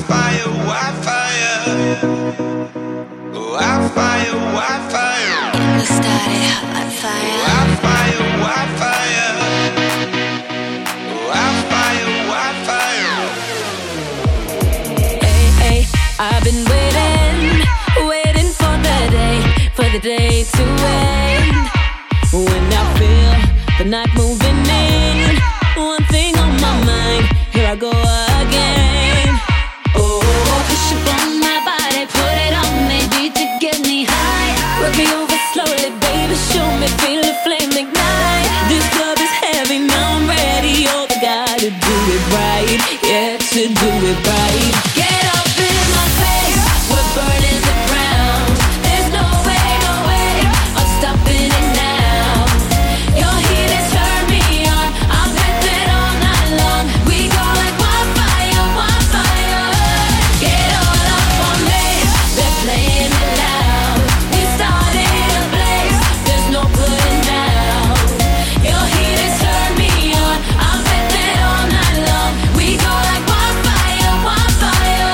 Wildfire, wildfire. Wildfire, wildfire. Get me started hot fire. Wildfire, wildfire. Wildfire, wildfire. Hey, hey, I've been waiting for the day to end. When I feel the night moving in, one thing on my mind, here I go again. Oh, push up on my body, put it on me, beat to get me high. Work me over slowly, baby, show me, feel the flame ignite. This club is heavy, now I'm ready. Oh, I gotta do it right, yeah, to do it right. Get up in my face, we're burning the ground. There's no way, I'm stopping it now. Your heat has turned me on, I'm hitting all night long. We go like wildfire, wildfire. Get all up on me, they're playing it loud. We started a blaze, there's no putting down. Your heat has turned me on, I'm hitting all night long. We go like wildfire, wildfire.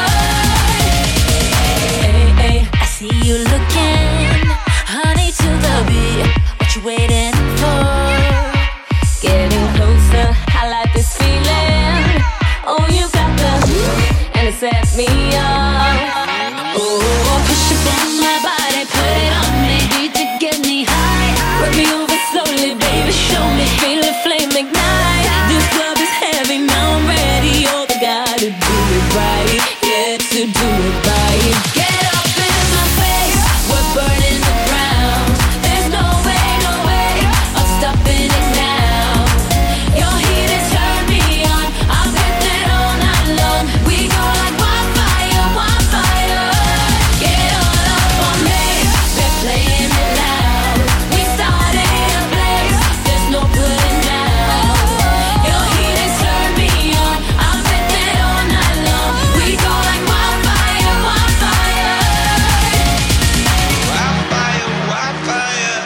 Hey, hey, I see you looking, honey, to the beat. What you waiting for? Getting closer, I like this feeling. Oh, you got the and it sets me up. Oh, push up on my body, put it on me, beat to get me high. Work me over slowly, baby, show me, feel the flame ignite. This club is heavy, now I'm ready. Oh, I gotta do it right, yeah, to do it right. Get up in my face, we're burning the ground. There's no way, I'm stopping it now. Your heat has turned me on, I'm hitting all night long. We go like wildfire, wildfire. Get all up on me, they're playing it loud. We started a blaze, there's no putting down. Your heat has turned me on, I'm hitting all night long. We go like wildfire, wildfire. Wildfire, wildfire.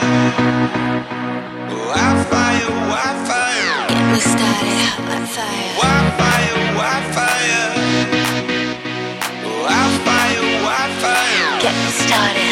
Wildfire, wildfire. Get me started hot fire. Wildfire, wildfire. Wildfire, wildfire. Get me started